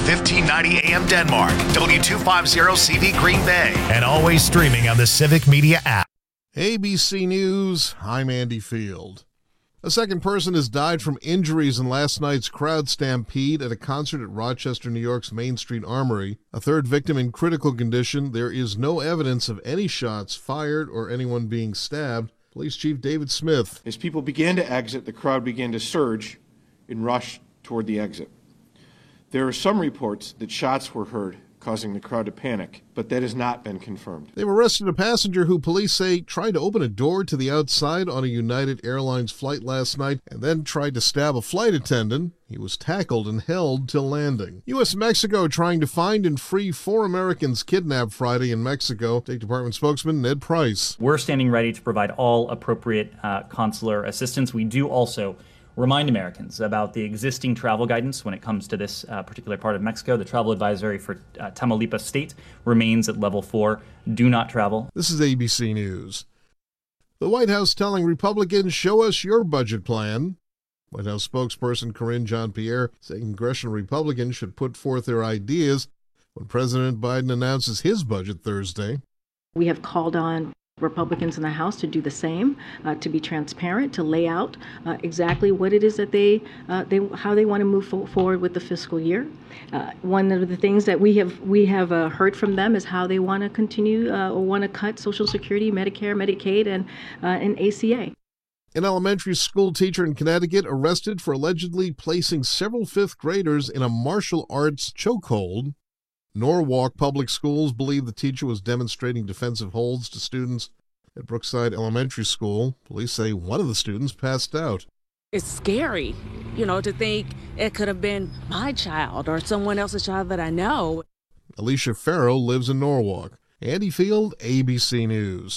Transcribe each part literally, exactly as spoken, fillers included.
fifteen ninety A M Denmark, W two fifty C V Green Bay, and always streaming on the Civic Media app. A B C News, I'm Andy Field. A second person has died from injuries in last night's crowd stampede at a concert at Rochester, New York's Main Street Armory. A third victim in critical condition. There is no evidence of any shots fired or anyone being stabbed. Police Chief David Smith. As people began to exit, the crowd began to surge and rush toward the exit. There are some reports that shots were heard, causing the crowd to panic, but that has not been confirmed. They've arrested a passenger who police say tried to open a door to the outside on a United Airlines flight last night and then tried to stab a flight attendant. He was tackled and held till landing. U S and Mexico trying to find and free four Americans kidnapped Friday in Mexico. State Department spokesman Ned Price. We're standing ready to provide all appropriate uh, consular assistance. We do also remind Americans about the existing travel guidance when it comes to this uh, particular part of Mexico. The travel advisory for uh, Tamaulipas State remains at level four. Do not travel. This is A B C News. The White House telling Republicans, show us your budget plan. White House spokesperson Karine Jean-Pierre saying congressional Republicans should put forth their ideas when President Biden announces his budget Thursday. We have called on Republicans in the House to do the same, uh, to be transparent, to lay out uh, exactly what it is that they, uh, they, how they want to move fo- forward with the fiscal year. Uh, one of the things that we have we have uh, heard from them is how they want to continue uh, or want to cut Social Security, Medicare, Medicaid, and uh, and A C A. An elementary school teacher in Connecticut arrested for allegedly placing several fifth graders in a martial arts chokehold. Norwalk Public Schools believe the teacher was demonstrating defensive holds to students at Brookside Elementary School. Police say one of the students passed out. It's scary, you know, to think it could have been my child or someone else's child that I know. Alicia Farrow lives in Norwalk. Andy Field, A B C News.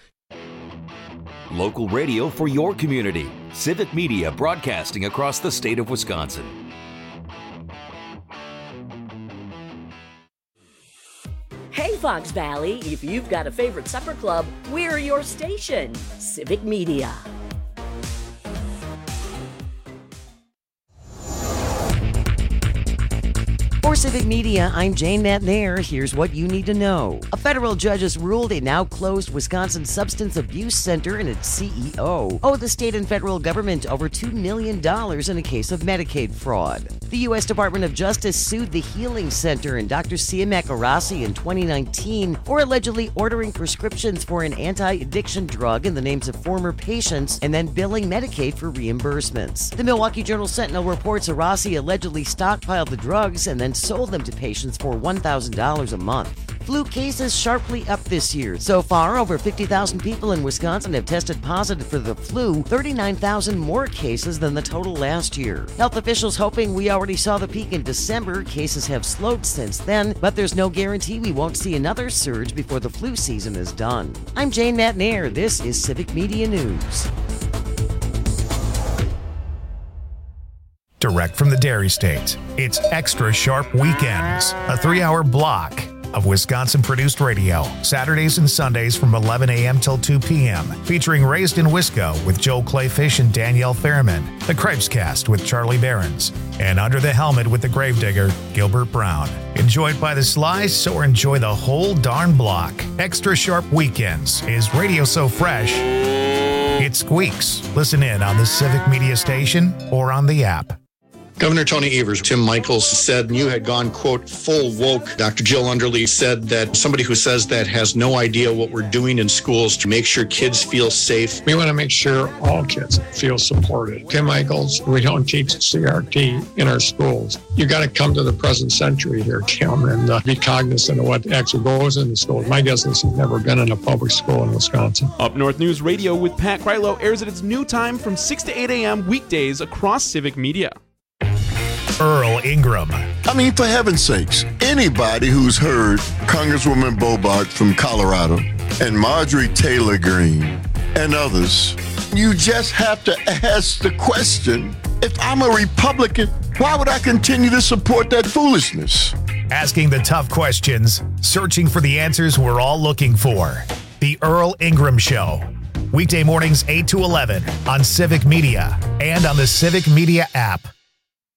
Local radio for your community. Civic Media broadcasting across the state of Wisconsin. Hey, Fox Valley, if you've got a favorite supper club, we're your station. Civic Media. For Civic Media, I'm Jane Matnair. Here's what you need to know. A federal judge has ruled a now-closed Wisconsin Substance Abuse Center and its C E O owe the state and federal government over two million dollars in a case of Medicaid fraud. The U S Department of Justice sued the Healing Center and Doctor Siamak Arasi in twenty nineteen for allegedly ordering prescriptions for an anti-addiction drug in the names of former patients and then billing Medicaid for reimbursements. The Milwaukee Journal-Sentinel reports Arasi allegedly stockpiled the drugs and then sold them to patients for one thousand dollars a month. Flu cases sharply up this year. So far, over fifty thousand people in Wisconsin have tested positive for the flu, thirty-nine thousand more cases than the total last year. Health officials hoping we already saw the peak in December. Cases have slowed since then, but there's no guarantee we won't see another surge before the flu season is done. I'm Jane Matnair. This is Civic Media News. Direct from the Dairy State, it's Extra Sharp Weekends, a three-hour block of Wisconsin-produced radio, Saturdays and Sundays from eleven a.m. till two p.m., featuring Raised in Wisco with Joel Clayfish and Danielle Fairman, The Cripescast with Charlie Behrens, and Under the Helmet with the Gravedigger, Gilbert Brown. Enjoyed by the slice or enjoy the whole darn block. Extra Sharp Weekends is radio so fresh, it squeaks. Listen in on the Civic Media Station or on the app. Governor Tony Evers, Tim Michaels said you had gone, quote, full woke. Doctor Jill Underly said that somebody who says that has no idea what we're doing in schools to make sure kids feel safe. We want to make sure all kids feel supported. Tim Michaels, we don't teach C R T in our schools. You got to come to the present century here, Tim, and uh, be cognizant of what actually goes in the schools. My guess is you've never been in a public school in Wisconsin. Up North News Radio with Pat Krylo airs at its new time from six to eight a.m. weekdays across Civic Media. Earl Ingram. I mean, for heaven's sakes, anybody who's heard Congresswoman Bobart from Colorado and Marjorie Taylor Greene and others, you just have to ask the question, if I'm a Republican, why would I continue to support that foolishness? Asking the tough questions, searching for the answers we're all looking for. The Earl Ingram Show. Weekday mornings eight to eleven on Civic Media and on the Civic Media app.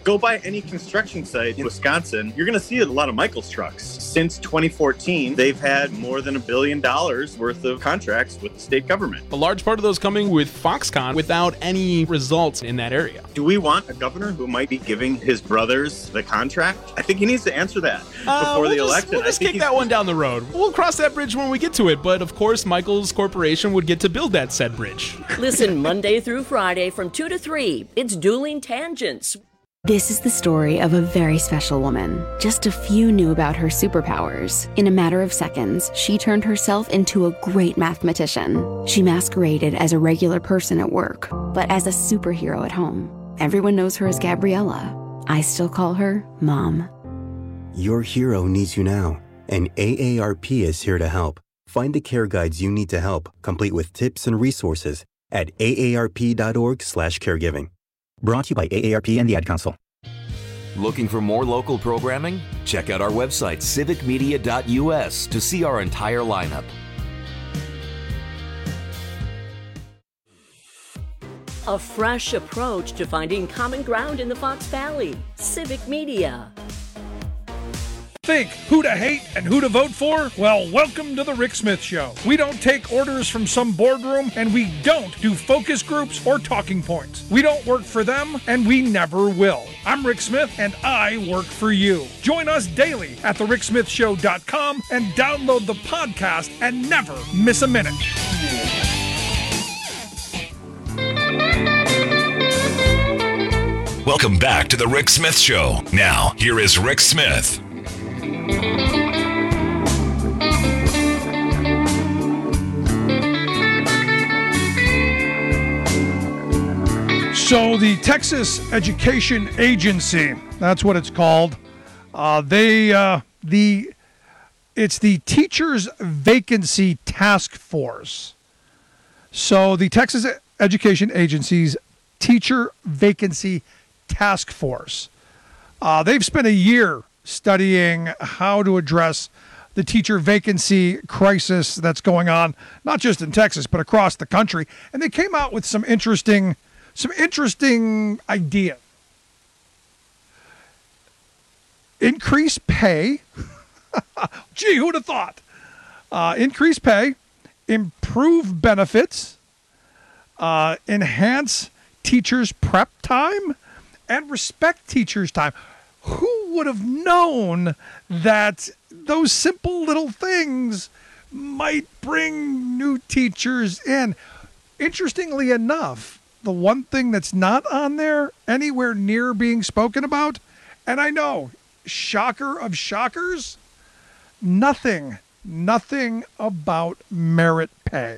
Go by any construction site in Wisconsin, you're going to see a lot of Michaels trucks. Since twenty fourteen, they've had more than a billion dollars worth of contracts with the state government. A large part of those coming with Foxconn without any results in that area. Do we want a governor who might be giving his brothers the contract? I think he needs to answer that uh, before we'll the just, election. We'll just kick that one down the road. We'll cross that bridge when we get to it, but of course, Michaels Corporation would get to build that said bridge. Listen Monday through Friday from two to three. It's Dueling Tangents. This is the story of a very special woman. Just a few knew about her superpowers. In a matter of seconds, she turned herself into a great mathematician. She masqueraded as a regular person at work, but as a superhero at home. Everyone knows her as Gabriella. I still call her Mom. Your hero needs you now, and A A R P is here to help. Find the care guides you need to help, complete with tips and resources at A A R P dot org slash caregiving. Brought to you by A A R P and the Ad Council. Looking for more local programming? Check out our website, civic media dot U S, to see our entire lineup. A fresh approach to finding common ground in the Fox Valley. Civic Media. Think who to hate and who to vote for? Well, welcome to the Rick Smith Show. We don't take orders from some boardroom, and we don't do focus groups or talking points. We don't work for them, and we never will. I'm Rick Smith, and I work for you. Join us daily at the rick smith show dot com and download the podcast and never miss a minute. Welcome back to the Rick Smith Show. Now, here is Rick Smith. So the Texas Education Agency, that's what it's called. Uh, they uh, the it's the Teachers Vacancy Task Force. So the Texas Education Agency's Teacher Vacancy Task Force. Uh, they've spent a year studying how to address the teacher vacancy crisis that's going on, not just in Texas, but across the country. And they came out with some interesting, some interesting ideas. Increase pay. Gee, who'd have thought? Uh, increase pay, improve benefits, uh, enhance teachers' prep time, and respect teachers' time. Who would have known that those simple little things might bring new teachers in? Interestingly enough, the one thing that's not on there anywhere near being spoken about, and I know, shocker of shockers, nothing, nothing about merit pay.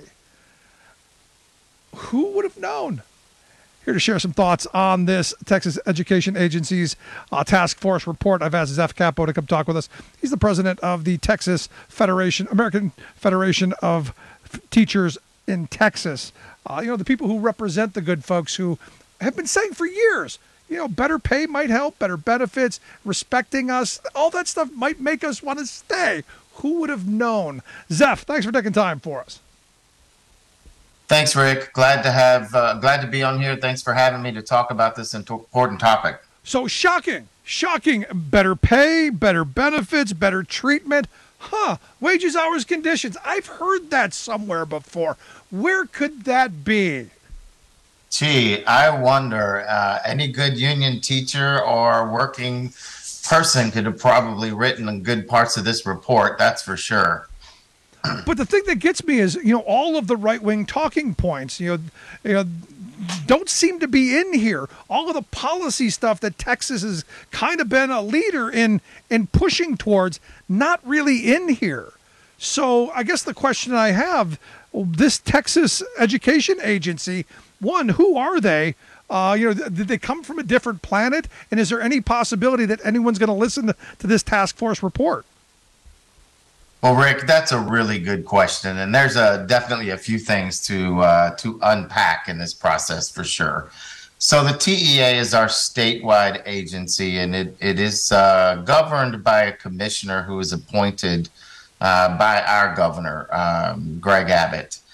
Who would have known? Here to share some thoughts on this Texas Education Agency's uh, task force report, I've asked Zeph Capo to come talk with us. He's the president of the Texas Federation, American Federation of F- Teachers in Texas. Uh, you know, the people who represent the good folks who have been saying for years, you know, better pay might help, better benefits, respecting us, all that stuff might make us want to stay. Who would have known? Zeph, thanks for taking time for us. Thanks, Rick. Glad to have, uh, glad to be on here. Thanks for having me to talk about this important topic. So shocking, shocking. Better pay, better benefits, better treatment. Huh, wages, hours, conditions. I've heard that somewhere before. Where could that be? Gee, I wonder. Uh, any good union teacher or working person could have probably written good parts of this report, that's for sure. But the thing that gets me is, you know, all of the right-wing talking points, you know, you know, don't seem to be in here. All of the policy stuff that Texas has kind of been a leader in in pushing towards, not really in here. So I guess the question I have, this Texas Education Agency, one, who are they? Uh, you know, did they come from a different planet? And is there any possibility that anyone's going to listen to, to this task force report? Well, Rick, that's a really good question, and there's a, definitely a few things to uh, to unpack in this process for sure. So the T E A is our statewide agency, and it, it is uh, governed by a commissioner who is appointed uh, by our governor, um, Greg Abbott.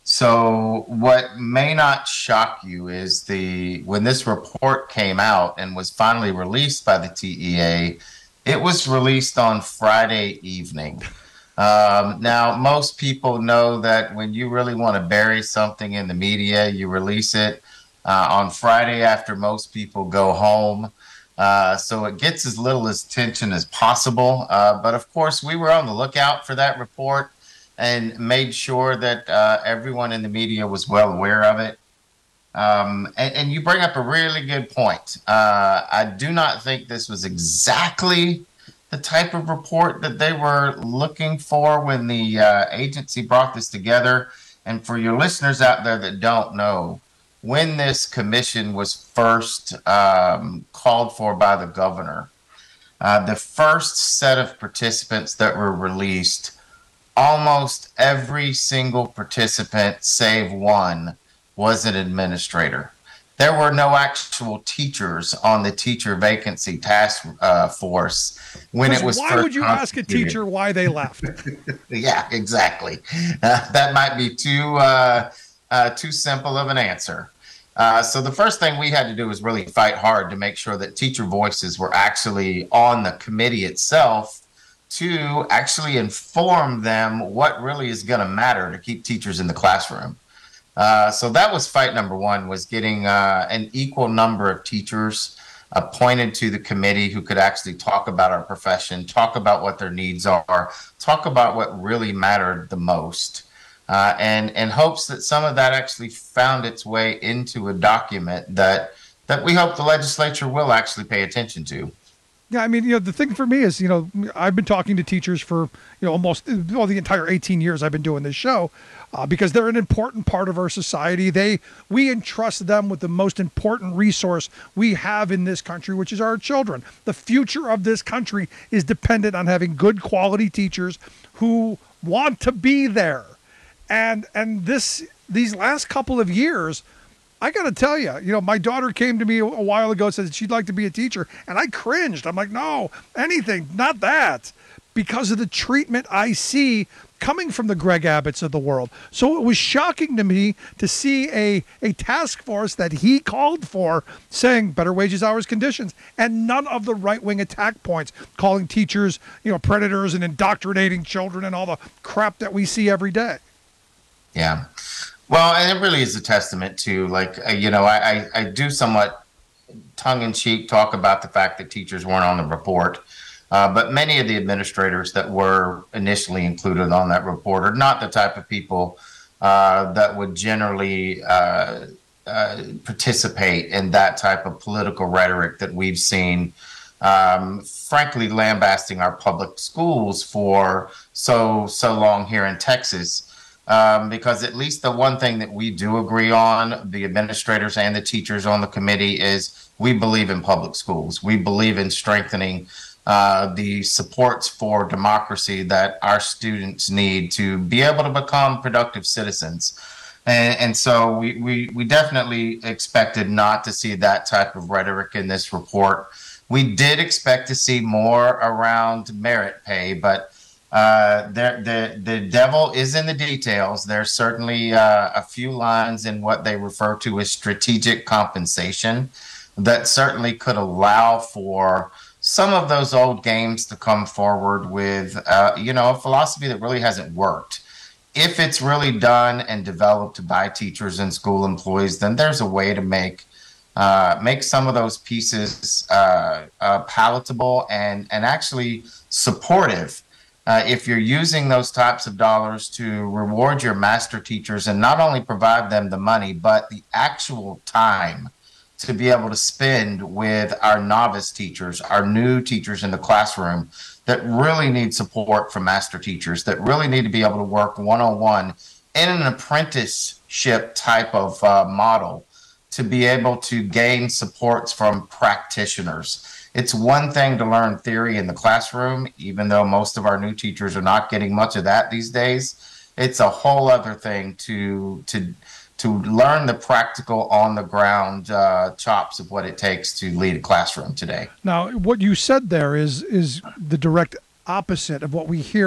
So what may not shock you is the when this report came out and was finally released by the T E A, it was released on Friday evening. Um, now, most people know that when you really want to bury something in the media, you release it uh, on Friday after most people go home. Uh, so it gets as little attention as possible. Uh, but of course, we were on the lookout for that report and made sure that uh, everyone in the media was well aware of it. Um, and, and you bring up a really good point. Uh, I do not think this was exactly the type of report that they were looking for when the uh, agency brought this together. And for your listeners out there that don't know, when this commission was first um, called for by the governor, uh, the first set of participants that were released, almost every single participant, save one, was an administrator. There were no actual teachers on the teacher vacancy task uh, force when it was why first would you ask a teacher why they left? Yeah, exactly. Uh, that might be too uh, uh, too simple of an answer. Uh, so the first thing we had to do was really fight hard to make sure that teacher voices were actually on the committee itself to actually inform them what really is going to matter to keep teachers in the classroom. Uh, so that was fight number one, was getting uh, an equal number of teachers appointed to the committee who could actually talk about our profession, talk about what their needs are, talk about what really mattered the most, uh, and in hopes that some of that actually found its way into a document that that we hope the legislature will actually pay attention to. Yeah, I mean, you know, the thing for me is, you know, I've been talking to teachers for, you know, almost, well, the entire eighteen years I've been doing this show, uh, because they're an important part of our society. They, we entrust them with the most important resource we have in this country, which is our children. The future of this country is dependent on having good quality teachers who want to be there. And, and this, these last couple of years, I got to tell you, you know, my daughter came to me a while ago and said she'd like to be a teacher, and I cringed. I'm like, no, anything, not that, because of the treatment I see coming from the Greg Abbotts of the world. So it was shocking to me to see a, a task force that he called for saying better wages, hours, conditions, and none of the right-wing attack points, calling teachers, you know, predators and indoctrinating children and all the crap that we see every day. Yeah. Well, and it really is a testament to, like, uh, you know, I, I, I do somewhat tongue-in-cheek talk about the fact that teachers weren't on the report, uh, but many of the administrators that were initially included on that report are not the type of people uh, that would generally uh, uh, participate in that type of political rhetoric that we've seen, um, frankly, lambasting our public schools for so, so long here in Texas. Um, because at least the one thing that we do agree on, the administrators and the teachers on the committee, is we believe in public schools. We believe in strengthening uh, the supports for democracy that our students need to be able to become productive citizens. And, and so we, we, we definitely expected not to see that type of rhetoric in this report. We did expect to see more around merit pay, but Uh, there, the the devil is in the details. There's certainly uh, a few lines in what they refer to as strategic compensation that certainly could allow for some of those old games to come forward with, uh, you know, a philosophy that really hasn't worked. If it's really done and developed by teachers and school employees, then there's a way to make uh, make some of those pieces uh, uh, palatable and and actually supportive. Uh, if you're using those types of dollars to reward your master teachers and not only provide them the money, but the actual time to be able to spend with our novice teachers, our new teachers in the classroom that really need support from master teachers, that really need to be able to work one-on-one in an apprenticeship type of uh, model to be able to gain supports from practitioners. It's one thing to learn theory in the classroom, even though most of our new teachers are not getting much of that these days. It's a whole other thing to to to learn the practical, on the ground uh, chops of what it takes to lead a classroom today. Now, what you said there is is the direct opposite of what we hear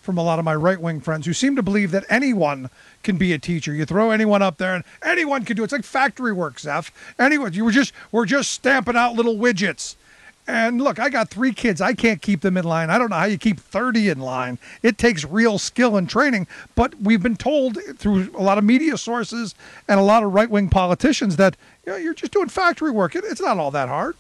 from a lot of my right-wing friends who seem to believe that anyone can be a teacher. You throw anyone up there and anyone can do it. It's like factory work, Zeph. Anyone, you were just, we're just stamping out little widgets. And look, I got three kids. I can't keep them in line. I don't know how you keep thirty in line. It takes real skill and training. But we've been told through a lot of media sources and a lot of right-wing politicians that, you know, you're just doing factory work. It, it's not all that hard.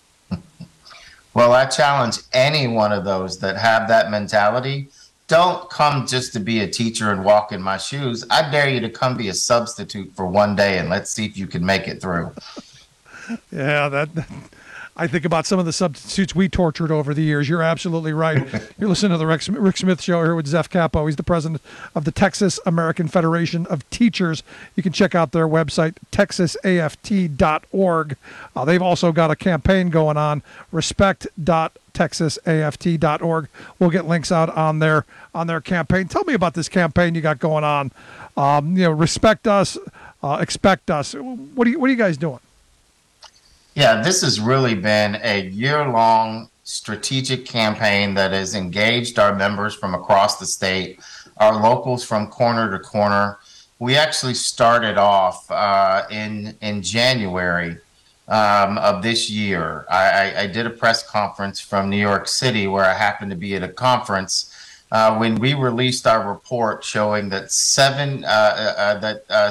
Well, I challenge any one of those that have that mentality. Don't come just to be a teacher and walk in my shoes. I dare you to come be a substitute for one day, and let's see if you can make it through. Yeah, that... I think about some of the substitutes we tortured over the years. You're absolutely right. You're listening to the Rick, Rick Smith Show here with Zeph Capo. He's the president of the Texas American Federation of Teachers. You can check out their website, texas A F T dot org. Uh, they've also got a campaign going on, respect dot texas A F T dot org. We'll get links out on their on their campaign. Tell me about this campaign you got going on. Um, you know, respect us, uh, expect us. What are you What are you guys doing? Yeah, this has really been a year-long strategic campaign that has engaged our members from across the state, our locals from corner to corner. We actually started off uh, in in January um, of this year. I, I, I did a press conference from New York City where I happened to be at a conference uh, when we released our report showing that seven uh, uh, that. Uh,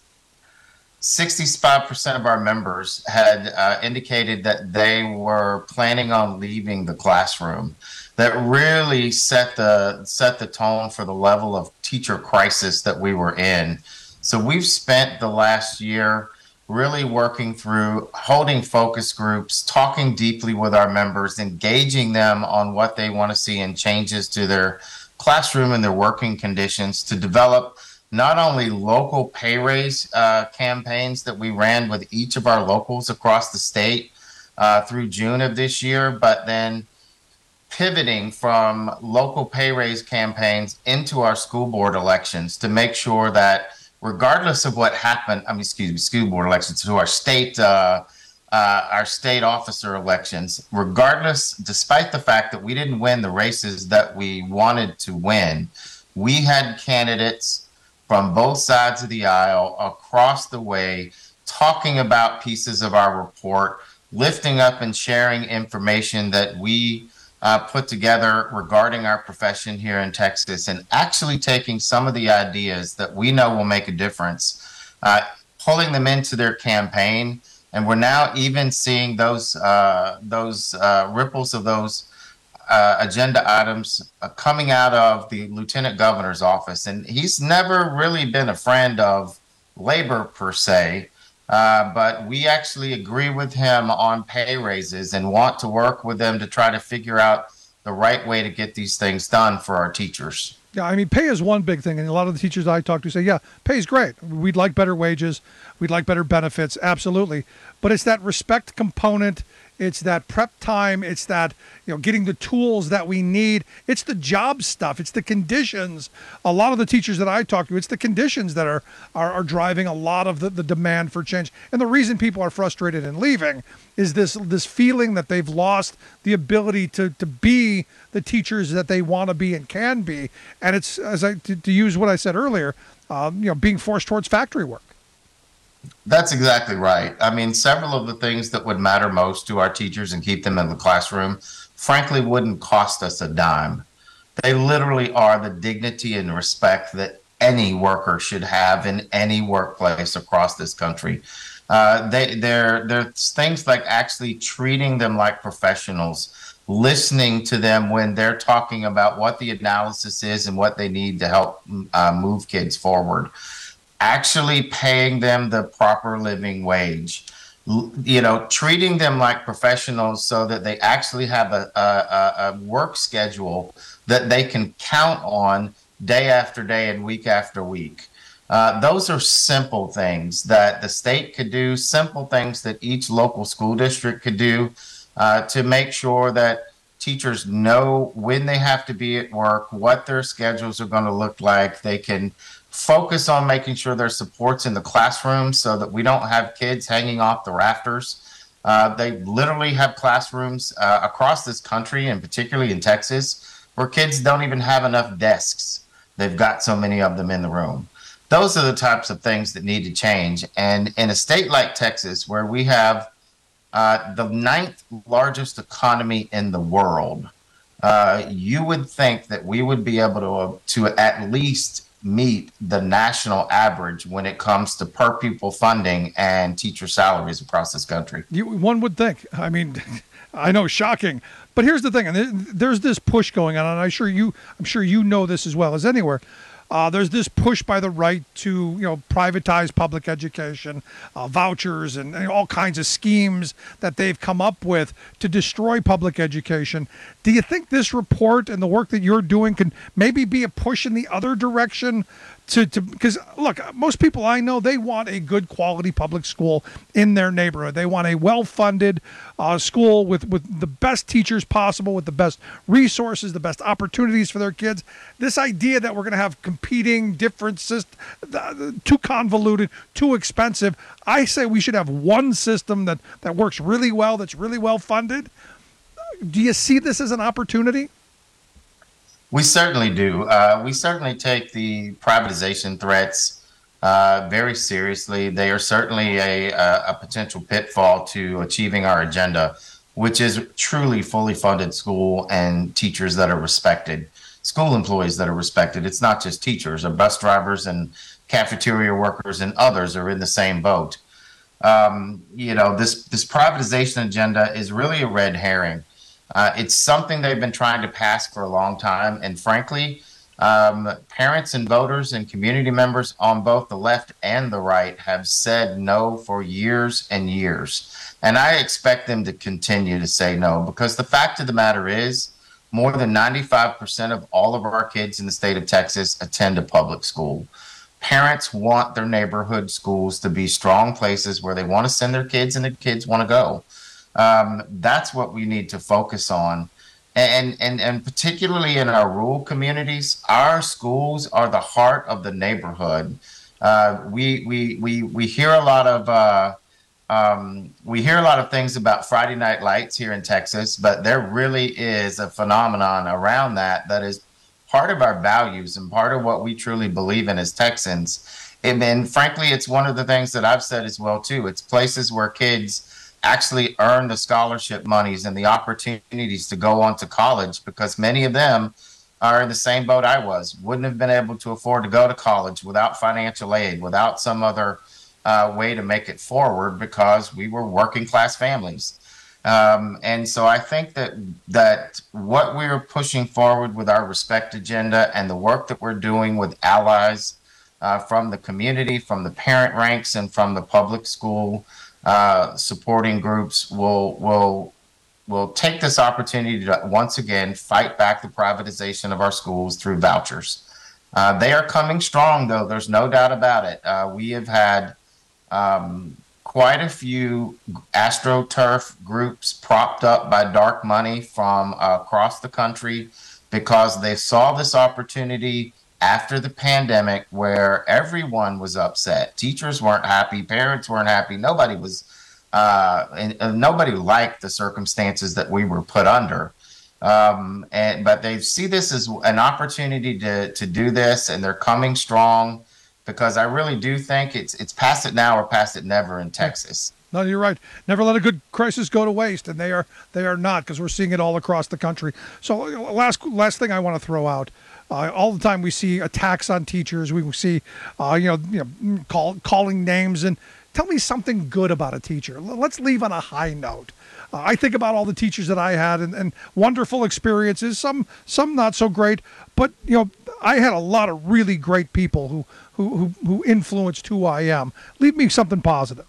sixty-five percent of our members had uh, indicated that they were planning on leaving the classroom. That really set the set the tone for the level of teacher crisis that we were in. So we've spent the last year really working through holding focus groups, talking deeply with our members, engaging them on what they want to see in changes to their classroom and their working conditions to develop not only local pay raise uh, campaigns that we ran with each of our locals across the state uh, through June of this year, but then pivoting from local pay raise campaigns into our school board elections to make sure that regardless of what happened, I mean, excuse me, school board elections to our state, uh, uh, our state officer elections, regardless, despite the fact that we didn't win the races that we wanted to win, we had candidates from both sides of the aisle, across the way, talking about pieces of our report, lifting up and sharing information that we uh, put together regarding our profession here in Texas, and actually taking some of the ideas that we know will make a difference, uh, pulling them into their campaign. And we're now even seeing those, uh, those uh, ripples of those Uh, agenda items uh, coming out of the lieutenant governor's office. And he's never really been a friend of labor per se, uh, but we actually agree with him on pay raises and want to work with them to try to figure out the right way to get these things done for our teachers. Yeah, I mean, pay is one big thing. And a lot of the teachers I talk to say, yeah, pay is great. We'd like better wages. We'd like better benefits. Absolutely. But it's that respect component. It's that prep time. It's that, you know, getting the tools that we need. It's the job stuff. It's the conditions. A lot of the teachers that I talk to, it's the conditions that are are, are driving a lot of the, the demand for change. And the reason people are frustrated and leaving is this this feeling that they've lost the ability to to be the teachers that they want to be and can be. And it's, as I to, to use what I said earlier, um, you know, being forced towards factory work. That's exactly right. I mean, several of the things that would matter most to our teachers and keep them in the classroom, frankly, wouldn't cost us a dime. They literally are the dignity and respect that any worker should have in any workplace across this country. Uh, they, they're, there's things like actually treating them like professionals, listening to them when they're talking about what the analysis is and what they need to help uh, move kids forward. Actually paying them the proper living wage, you know, treating them like professionals so that they actually have a, a, a work schedule that they can count on day after day and week after week. Uh, those are simple things that the state could do, simple things that each local school district could do uh, to make sure that teachers know when they have to be at work, what their schedules are going to look like. They can focus on making sure there's supports in the classroom so that we don't have kids hanging off the rafters. Uh, they literally have classrooms uh, across this country, and particularly in Texas, where kids don't even have enough desks. They've got so many of them in the room. Those are the types of things that need to change. And in a state like Texas, where we have uh, the ninth largest economy in the world, uh, you would think that we would be able to, uh, to at least meet the national average when it comes to per pupil funding and teacher salaries across this country. You, one would think. I mean, I know, shocking. But here's the thing, and there's this push going on, and I'm sure you, I'm sure you know this as well as anywhere. Uh, there's this push by the right to, you know, privatize public education, uh, vouchers, and, and all kinds of schemes that they've come up with to destroy public education. Do you think this report and the work that you're doing can maybe be a push in the other direction? To, to because look, most people I know, they want a good quality public school in their neighborhood. They want a well-funded uh, school with, with the best teachers possible, with the best resources, the best opportunities for their kids. This idea that we're going to have competing different systems, too convoluted, too expensive. I say we should have one system that, that works really well, that's really well funded. Do you see this as an opportunity? We certainly do. Uh, we certainly take the privatization threats uh, very seriously. They are certainly a, a, a potential pitfall to achieving our agenda, which is truly fully funded school and teachers that are respected, school employees that are respected. It's not just teachers. Our bus drivers and cafeteria workers and others are in the same boat. Um, you know, this, this privatization agenda is really a red herring. Uh, it's something they've been trying to pass for a long time. And frankly, um, parents and voters and community members on both the left and the right have said no for years and years. And I expect them to continue to say no, because the fact of the matter is more than ninety-five percent of all of our kids in the state of Texas attend a public school. Parents want their neighborhood schools to be strong places where they want to send their kids and their kids want to go. Um, that's what we need to focus on. And, and, and particularly in our rural communities, our schools are the heart of the neighborhood. Uh, we, we, we, we hear a lot of, uh, um, we hear a lot of things about Friday Night Lights here in Texas, but there really is a phenomenon around that that is part of our values and part of what we truly believe in as Texans. And then frankly, it's one of the things that I've said as well, too. It's places where kids actually earn the scholarship monies and the opportunities to go on to college, because many of them are in the same boat I was, wouldn't have been able to afford to go to college without financial aid, without some other uh, way to make it forward, because we were working class families. Um, and so I think that that what we're pushing forward with our Respect agenda and the work that we're doing with allies uh, from the community, from the parent ranks, and from the public school Uh, supporting groups will will will take this opportunity to once again fight back the privatization of our schools through vouchers. Uh, they are coming strong, though. There's no doubt about it. Uh, we have had um, quite a few AstroTurf groups propped up by dark money from uh, across the country because they saw this opportunity after the pandemic, where everyone was upset. Teachers weren't happy, parents weren't happy, nobody was, uh, and, and nobody liked the circumstances that we were put under. Um, and but they see this as an opportunity to to do this, and they're coming strong, because I really do think it's it's pass it now or pass it never in Texas. No, you're right. Never let a good crisis go to waste, and they are they are not, because we're seeing it all across the country. So last last thing I want to throw out. Uh, all the time we see attacks on teachers. We see, uh, you know, you know, call, calling names. And tell me something good about a teacher. Let's leave on a high note. Uh, I think about all the teachers that I had, and, and wonderful experiences. Some some not so great, but you know, I had a lot of really great people who who who, who influenced who I am. Leave me something positive.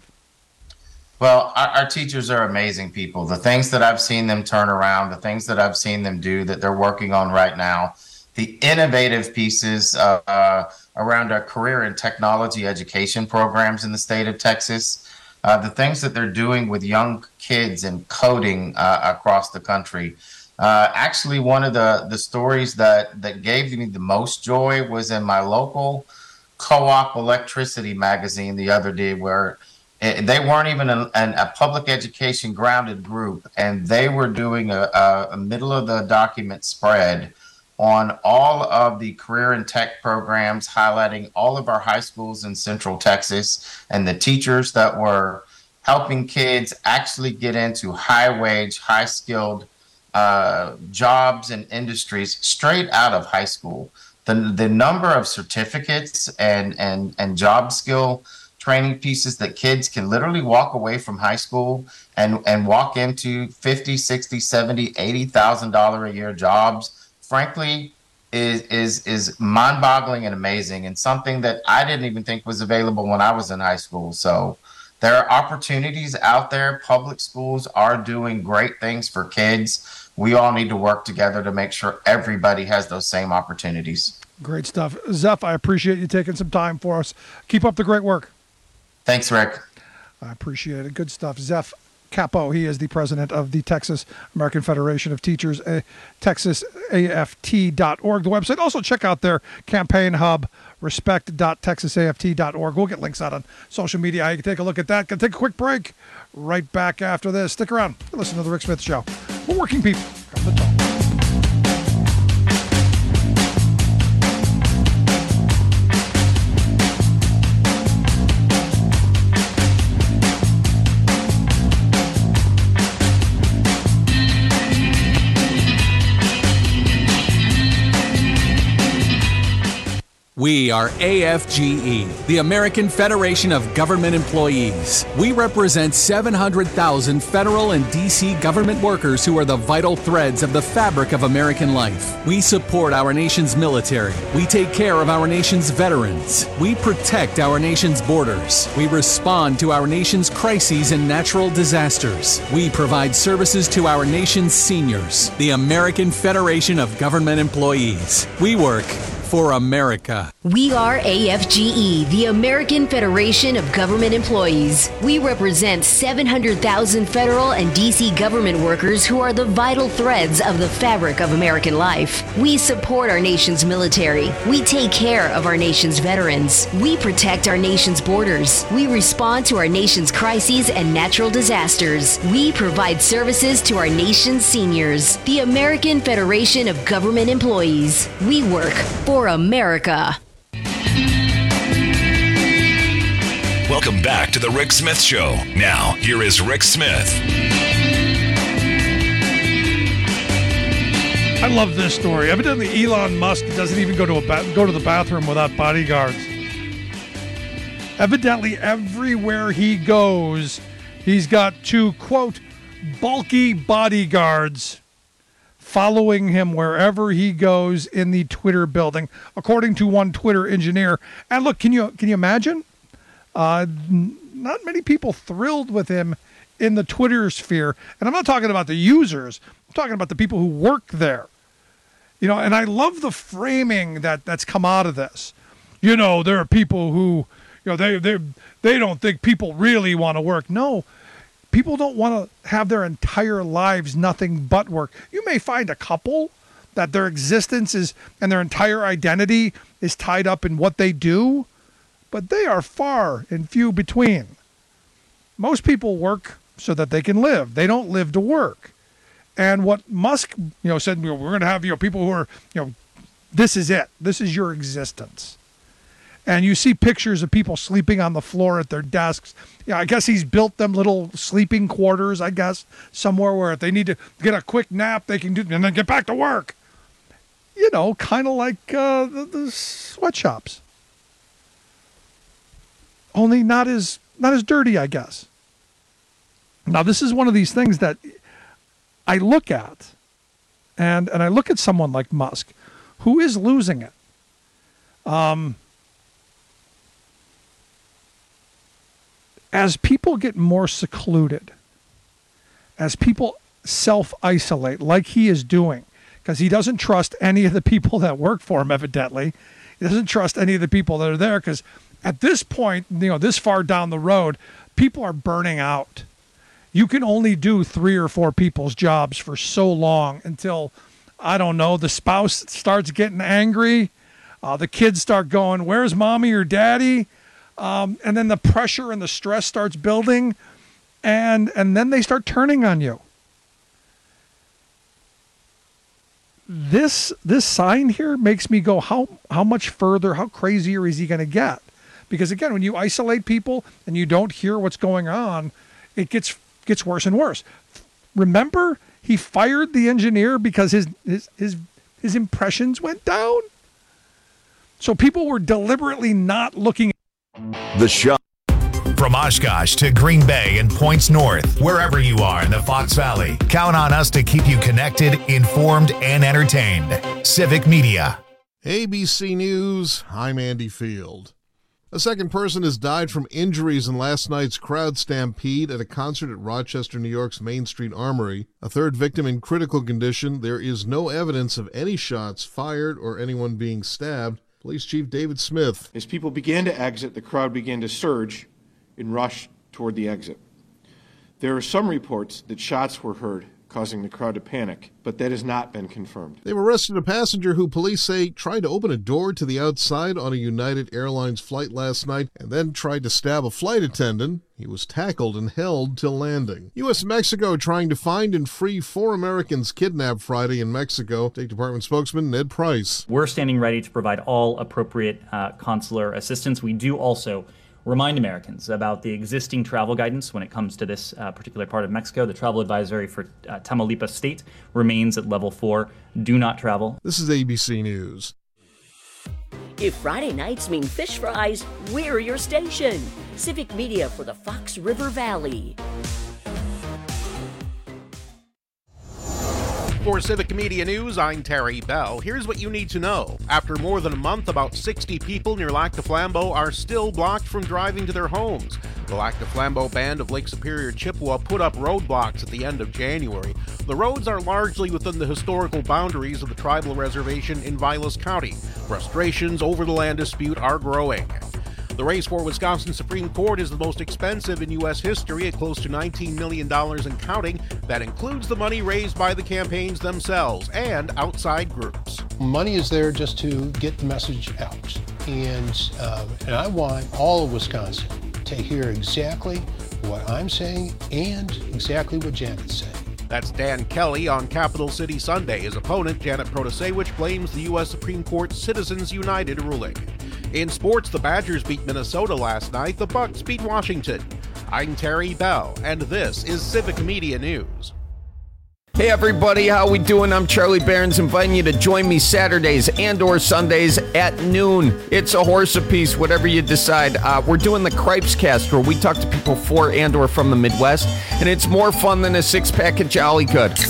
Well, our, our teachers are amazing people. The things that I've seen them turn around, the things that I've seen them do, that they're working on right now. The innovative pieces uh, uh, around our career and technology education programs in the state of Texas, uh, the things that they're doing with young kids and coding uh, across the country. Uh, actually, one of the, the stories that, that gave me the most joy was in my local co-op electricity magazine the other day, where it, they weren't even a, a public education grounded group, and they were doing a, a, a middle of the document spread on all of the career and tech programs, highlighting all of our high schools in Central Texas and the teachers that were helping kids actually get into high-wage, high-skilled uh, jobs and industries straight out of high school. The, the number of certificates and, and, and job skill training pieces that kids can literally walk away from high school and, and walk into fifty, sixty, seventy, eighty thousand dollars a year jobs, frankly, is is is mind-boggling and amazing, and something that I didn't even think was available when I was in high school. So there are opportunities out there. Public schools are doing great things for kids. We all need to work together to make sure everybody has those same opportunities. Great stuff. Zeph, I appreciate you taking some time for us. Keep up the great work. Thanks, Rick. I appreciate it. Good stuff. Zeph Capo, he is the president of the Texas American Federation of Teachers, uh, texas A F T dot org, the website. Also, check out their campaign hub, respect dot texas A F T dot org. We'll get links out on social media. You can take a look at that. Gonna take a quick break. Right back after this. Stick around. Listen to The Rick Smith Show. We're working people. Come to talk. We are A F G E, the American Federation of Government Employees. We represent seven hundred thousand federal and D C government workers who are the vital threads of the fabric of American life. We support our nation's military. We take care of our nation's veterans. We protect our nation's borders. We respond to our nation's crises and natural disasters. We provide services to our nation's seniors. The American Federation of Government Employees. We work for America. We are A F G E, the American Federation of Government Employees. We represent seven hundred thousand federal and D C government workers who are the vital threads of the fabric of American life. We support our nation's military. We take care of our nation's veterans. We protect our nation's borders. We respond to our nation's crises and natural disasters. We provide services to our nation's seniors. The American Federation of Government Employees. We work for America. Welcome back to The Rick Smith Show. Now, here is Rick Smith. I love this story. Evidently, Elon Musk doesn't even go to a ba- go to the bathroom without bodyguards. Evidently, everywhere he goes, he's got two, quote, bulky bodyguards following him wherever he goes in the Twitter building, according to one Twitter engineer. And look, can you can you imagine? Uh, not many people thrilled with him in the Twitter sphere. And I'm not talking about the users. I'm talking about the people who work there. You know, and I love the framing that, that's come out of this. You know, there are people who, you know, they they they don't think people really want to work. No. People don't want to have their entire lives nothing but work. You may find a couple that their existence is and their entire identity is tied up in what they do, but they are far and few between. Most people work so that they can live. They don't live to work. And what Musk, you know, said, you know, we're going to have, you know, people who are, you know, this is it. This is your existence. And you see pictures of people sleeping on the floor at their desks. Yeah, I guess he's built them little sleeping quarters, I guess, somewhere where if they need to get a quick nap, they can do, and then get back to work. You know, kind of like uh, the, the sweatshops. Only not as not as dirty, I guess. Now, this is one of these things that I look at, and and I look at someone like Musk, who is losing it. Um. As people get more secluded, as people self-isolate like he is doing, because he doesn't trust any of the people that work for him, evidently. He doesn't trust any of the people that are there because at this point, you know, this far down the road, people are burning out. You can only do three or four people's jobs for so long until, I don't know, the spouse starts getting angry, uh, the kids start going, where's mommy or daddy? Um, and then the pressure and the stress starts building, and and then they start turning on you. this this sign here makes me go, how how much further, how crazier is he going to get? Because again, when you isolate people and you don't hear what's going on, it gets gets worse and worse. Remember, he fired the engineer because his his his, his impressions went down. So people were deliberately not looking. The show. From Oshkosh to Green Bay and points north, wherever you are in the Fox Valley, count on us to keep you connected, informed, and entertained. Civic Media. A B C News, I'm Andy Field. A second person has died from injuries in last night's crowd stampede at a concert at Rochester, New York's Main Street Armory. A third victim in critical condition. There is no evidence of any shots fired or anyone being stabbed. Police Chief David Smith. As people began to exit, the crowd began to surge and rush toward the exit. There are some reports that shots were heard, causing the crowd to panic, but that has not been confirmed. They've arrested a passenger who police say tried to open a door to the outside on a United Airlines flight last night and then tried to stab a flight attendant. He was tackled and held till landing. U S and Mexico trying to find and free four Americans kidnapped Friday in Mexico. State Department spokesman Ned Price. We're standing ready to provide all appropriate uh, consular assistance. We do also remind Americans about the existing travel guidance when it comes to this uh, particular part of Mexico. The travel advisory for uh, Tamaulipas State remains at level four. Do not travel. This is A B C News. If Friday nights mean fish fries, we're your station. Civic Media for the Fox River Valley. For Civic Media News, I'm Terry Bell. Here's what you need to know. After more than a month, about sixty people near Lac du Flambeau are still blocked from driving to their homes. The Lac du Flambeau Band of Lake Superior Chippewa put up roadblocks at the end of January. The roads are largely within the historical boundaries of the tribal reservation in Vilas County. Frustrations over the land dispute are growing. The race for Wisconsin Supreme Court is the most expensive in U S history at close to nineteen million dollars and counting. That includes the money raised by the campaigns themselves and outside groups. Money is there just to get the message out. And, um, and I want all of Wisconsin to hear exactly what I'm saying and exactly what Janet's saying. That's Dan Kelly on Capital City Sunday. His opponent, Janet Protasewicz, blames the U S Supreme Court's Citizens United ruling. In sports, the Badgers beat Minnesota last night. The Bucks beat Washington. I'm Terry Bell, and this is Civic Media News. Hey everybody, how we doing? I'm Charlie Barons, inviting you to join me Saturdays and or Sundays at noon. It's a horse apiece, whatever you decide. Uh, we're doing the Cripes Cast, where we talk to people for and or from the Midwest, and it's more fun than a six-pack of Jolly Good.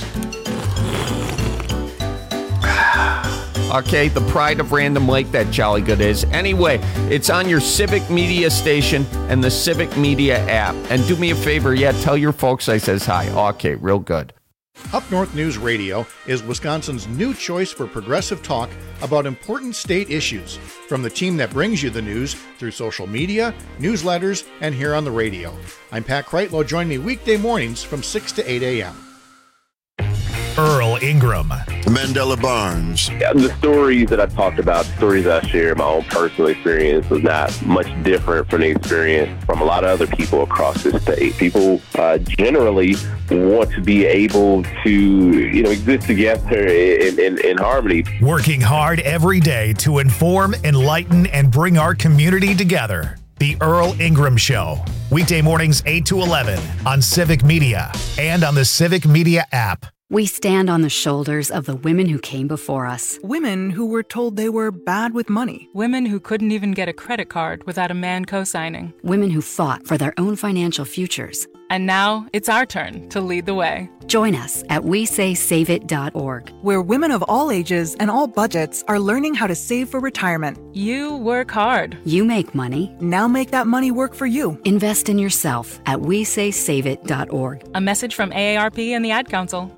Okay, the pride of Random Lake, that Jolly Good is. Anyway, it's on your Civic Media station and the Civic Media app. And do me a favor, yeah, tell your folks I says hi. Okay, real good. Up North News Radio is Wisconsin's new choice for progressive talk about important state issues, from the team that brings you the news through social media, newsletters, and here on the radio. I'm Pat Kreitlow. Join me weekday mornings from six to eight a.m. Earl Ingram. Mandela Barnes. Yeah, the stories that I talked about, the stories I shared, my own personal experience was not much different from the experience from a lot of other people across the state. People uh, generally want to be able to, you know, exist together in, in, in harmony. Working hard every day to inform, enlighten, and bring our community together. The Earl Ingram Show. Weekday mornings eight to eleven on Civic Media and on the Civic Media app. We stand on the shoulders of the women who came before us. Women who were told they were bad with money. Women who couldn't even get a credit card without a man co-signing. Women who fought for their own financial futures. And now it's our turn to lead the way. Join us at we say save it dot org, where women of all ages and all budgets are learning how to save for retirement. You work hard. You make money. Now make that money work for you. Invest in yourself at we say save it dot org. A message from A A R P and the Ad Council.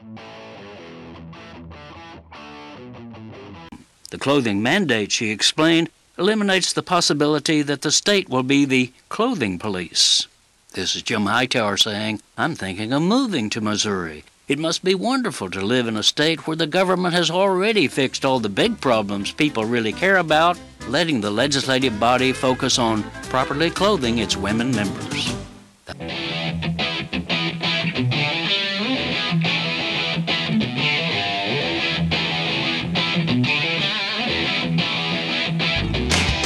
The clothing mandate, she explained, eliminates the possibility that the state will be the clothing police. This is Jim Hightower saying, I'm thinking of moving to Missouri. It must be wonderful to live in a state where the government has already fixed all the big problems people really care about, letting the legislative body focus on properly clothing its women members.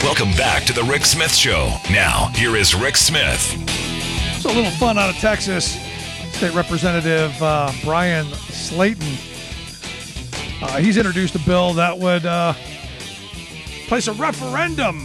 Welcome back to the Rick Smith Show. Now, here is Rick Smith. It's a little fun out of Texas. State Representative uh, Brian Slayton. Uh, he's introduced a bill that would uh, place a referendum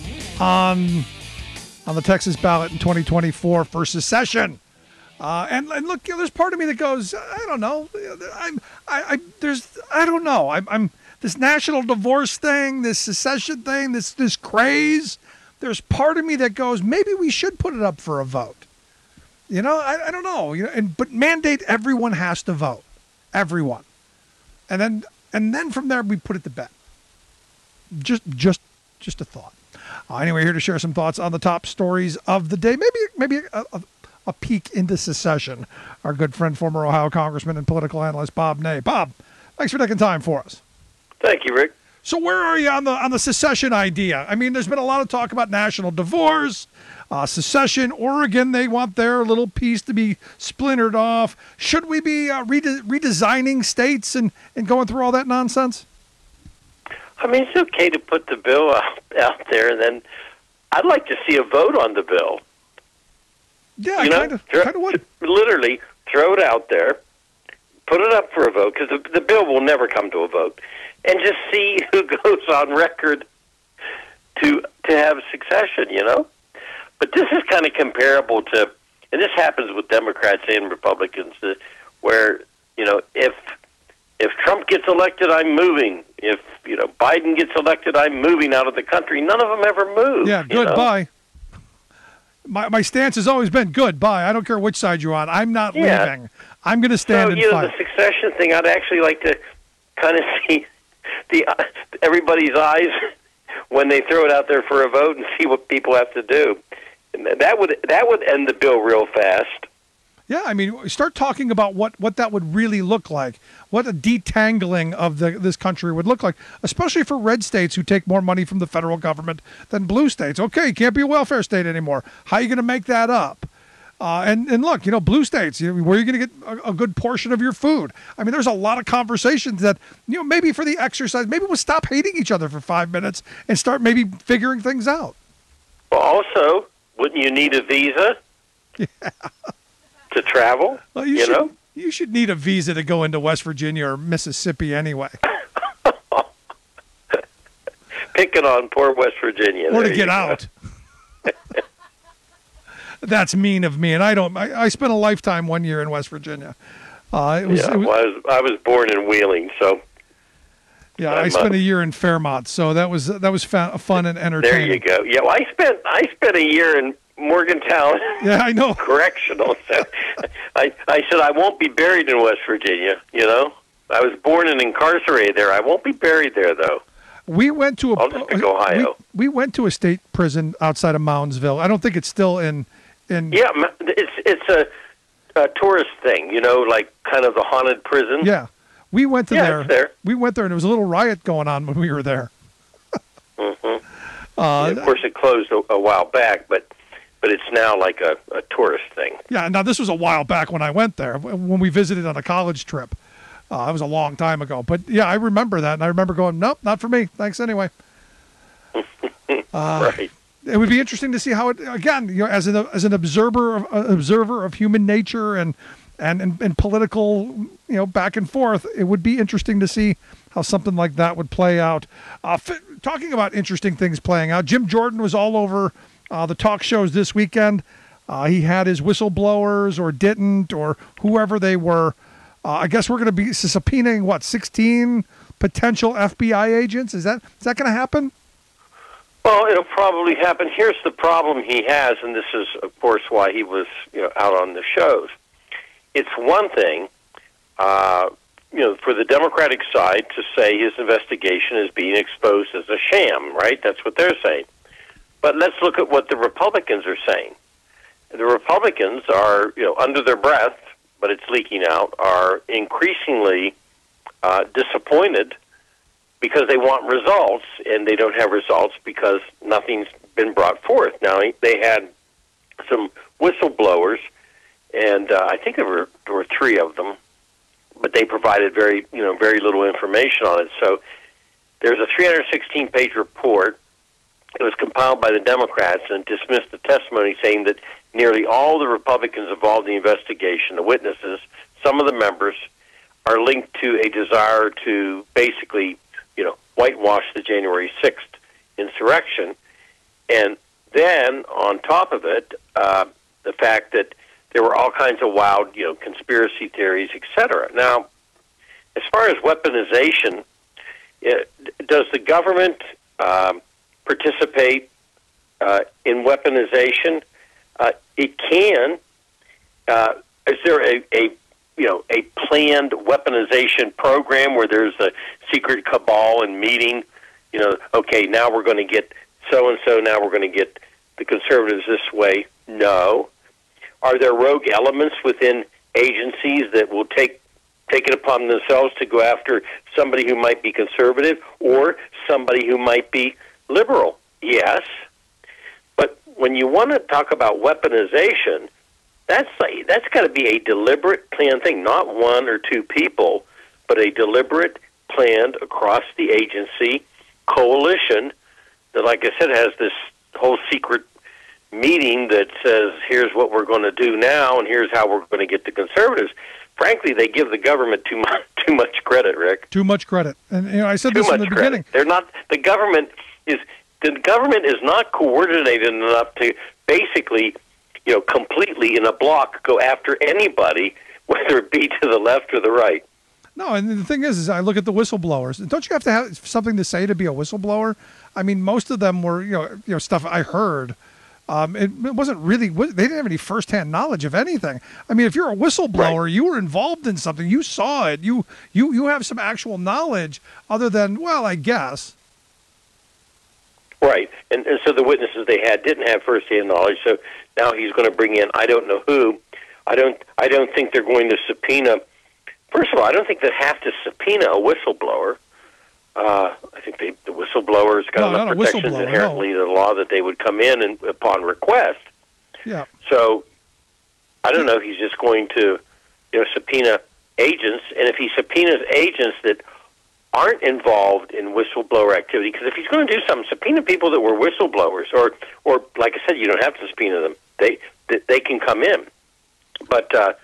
on on the Texas ballot in twenty twenty-four for secession. Uh, and, and look, you know, there's part of me that goes, I don't know. I'm, I, I, there's, I don't know. I'm, I'm this national divorce thing, this secession thing, this, this craze. There's part of me that goes, maybe we should put it up for a vote. You know, I, I don't know. You know, and but mandate everyone has to vote, everyone, and then and then from there we put it to bed. Just, just, just a thought. Uh, anyway, here to share some thoughts on the top stories of the day. Maybe, maybe a, a, a peek into secession. Our good friend, former Ohio Congressman and political analyst Bob Ney. Bob, thanks for taking time for us. Thank you, Rick. So, where are you on the on the secession idea? I mean, there's been a lot of talk about national divorce, uh, secession. Oregon, they want their little piece to be splintered off. Should we be uh, rede- redesigning states and, and going through all that nonsense? I mean, it's okay to put the bill out, out there, and then I'd like to see a vote on the bill. Yeah, you kind of kind of would. Literally, throw it out there, put it up for a vote, because the, the bill will never come to a vote, and just see who goes on record to to have succession, you know? But this is kind of comparable to, and this happens with Democrats and Republicans, uh, where, you know, if if Trump gets elected, I'm moving. If, you know, Biden gets elected, I'm moving out of the country. None of them ever move. Yeah, goodbye. You know? My my stance has always been goodbye. I don't care which side you're on. I'm not yeah. leaving. I'm going to stand so, and you know, fight. The succession thing, I'd actually like to kind of see the uh, everybody's eyes when they throw it out there for a vote and see what people have to do. And that would that would end the bill real fast. Yeah, I mean, start talking about what, what that would really look like, what a detangling of the this country would look like, especially for red states who take more money from the federal government than blue states. Okay, you can't be a welfare state anymore. How are you going to make that up? Uh, and, and look, you know, blue states, you know, where are you going to get a, a good portion of your food? I mean, there's a lot of conversations that, you know, maybe for the exercise, maybe we'll stop hating each other for five minutes and start maybe figuring things out. Well, also, wouldn't you need a visa? Yeah. To travel, well, you, you should, know? You should need a visa to go into West Virginia or Mississippi anyway. Picking on poor West Virginia. Or to get out. That's mean of me, and I don't. I, I spent a lifetime one year in West Virginia. Uh, it was, yeah, it was, well, I was I was born in Wheeling, so. Yeah, I'm, I spent uh, a year in Fairmont, so that was that was fa- fun and entertaining. There you go. Yeah, well, I spent I spent a year in Morgantown. Yeah, I know. Correctional. So I I said I won't be buried in West Virginia. You know, I was born and incarcerated there. I won't be buried there though. We went to a. I'll just pick Ohio. We, we went to a state prison outside of Moundsville. I don't think it's still in. in Yeah, it's it's a, a tourist thing. You know, like kind of the haunted prison. Yeah, we went to yeah, there. It's there. We went there, and there was a little riot going on when we were there. Mm-hmm. Uh, yeah, of course, it closed a, a while back, but. But it's now like a, a tourist thing. Yeah, now this was a while back when I went there, when we visited on a college trip. Uh, it was a long time ago. But yeah, I remember that, and I remember going, nope, not for me. Thanks anyway. Uh, right. It would be interesting to see how it, again, you know, as an as an observer of, uh, observer of human nature and, and, and, and political, you know, back and forth, it would be interesting to see how something like that would play out. Uh, f- talking about interesting things playing out, Jim Jordan was all over Uh, the talk shows this weekend. Uh, he had his whistleblowers or didn't or whoever they were. Uh, I guess we're going to be subpoenaing, what, sixteen potential F B I agents? Is that is that going to happen? Well, it'll probably happen. Here's the problem he has, and this is, of course, why he was you know, out on the shows. It's one thing, uh, you know, for the Democratic side to say his investigation is being exposed as a sham, right? That's what they're saying. But let's look at what the Republicans are saying. The Republicans are, you know, under their breath, but it's leaking out, are increasingly uh, disappointed because they want results, and they don't have results because nothing's been brought forth. Now, they had some whistleblowers, and uh, I think there were, there were three of them, but they provided very, you know, very little information on it. So there's a three hundred sixteen page report It was compiled by the Democrats and dismissed the testimony, saying that nearly all the Republicans involved in the investigation, the witnesses, some of the members, are linked to a desire to basically, you know, whitewash the January sixth insurrection. And then, on top of it, uh, the fact that there were all kinds of wild, you know, conspiracy theories, et cetera. Now, as far as weaponization, it, does the government um, participate uh, in weaponization? Uh, it can. Uh, is there a, a you know a planned weaponization program where there's a secret cabal and meeting? You know, okay, now we're going to get so and so. Now we're going to get the conservatives this way. No. Are there rogue elements within agencies that will take take it upon themselves to go after somebody who might be conservative or somebody who might be liberal? Yes. But when you want to talk about weaponization, that's like, that's got to be a deliberate, planned thing, not one or two people, but a deliberate, planned, across the agency coalition that, like I said, has this whole secret meeting that says, here's what we're going to do now, and here's how we're going to get the conservatives. Frankly, they give the government too much too much credit, Rick. Too much credit. And you know, I said too this in the credit. beginning. They're not. The government is the government is not coordinated enough to basically, you know, completely in a block go after anybody, whether it be to the left or the right. No, and the thing is, is I look at the whistleblowers. Don't you have to have something to say to be a whistleblower? I mean, most of them were, you know, you know, stuff I heard. Um, it, it wasn't really, they didn't have any firsthand knowledge of anything. I mean, if you're a whistleblower, right. You were involved in something, you saw it, you, you, you have some actual knowledge other than, well, I guess. Right. And, and so the witnesses they had didn't have firsthand knowledge. So now he's going to bring in, I don't know who. I don't, I don't think they're going to subpoena. First of all, I don't think they have to subpoena a whistleblower. Uh, I think they, the whistleblower's got no, enough protections inherently no. in the law that they would come in and upon request. Yeah. So I don't know if he's just going to, you know, subpoena agents, and if he subpoenas agents that aren't involved in whistleblower activity, because if he's going to do something, subpoena people that were whistleblowers, or, or like I said, you don't have to subpoena them. They they, they can come in, but uh,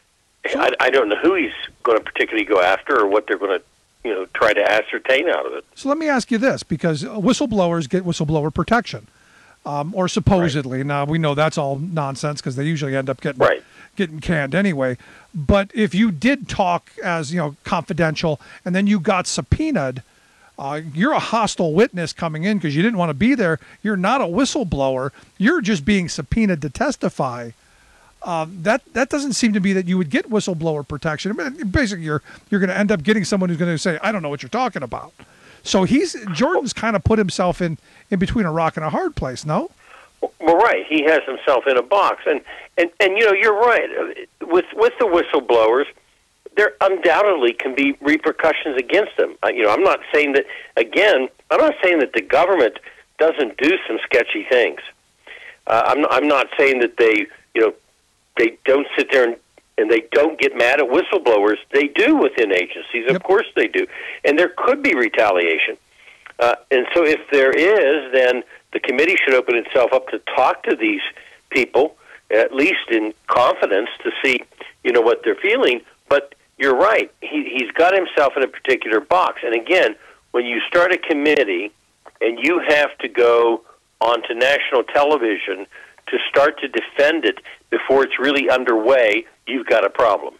I, I don't know who he's going to particularly go after or what they're going to, you know, try to ascertain out of it. So let me ask you this, because whistleblowers get whistleblower protection, um, or supposedly. Right. Now, we know that's all nonsense because they usually end up getting right. getting canned anyway. But if you did talk as, you know, confidential and then you got subpoenaed, uh, you're a hostile witness coming in because you didn't want to be there. You're not a whistleblower. You're just being subpoenaed to testify. Um, that that doesn't seem to be that you would get whistleblower protection. I mean, basically, you're you're going to end up getting someone who's going to say, "I don't know what you're talking about." So he's Jordan's kind of put himself in, in between a rock and a hard place. No. Well, right. He has himself in a box, and and, and you know, you're right. With with the whistleblowers, there undoubtedly can be repercussions against them. Uh, you know, I'm not saying that. Again, I'm not saying that the government doesn't do some sketchy things. Uh, I'm not, I'm not saying that they, you know. They don't sit there and, and they don't get mad at whistleblowers. They do within agencies. Of yep. course they do. And there could be retaliation. Uh, and so if there is, then the committee should open itself up to talk to these people, at least in confidence, to see, you know, what they're feeling. But you're right. He, he's got himself in a particular box. And again, when you start a committee and you have to go onto national television to start to defend it before it's really underway, you've got a problem.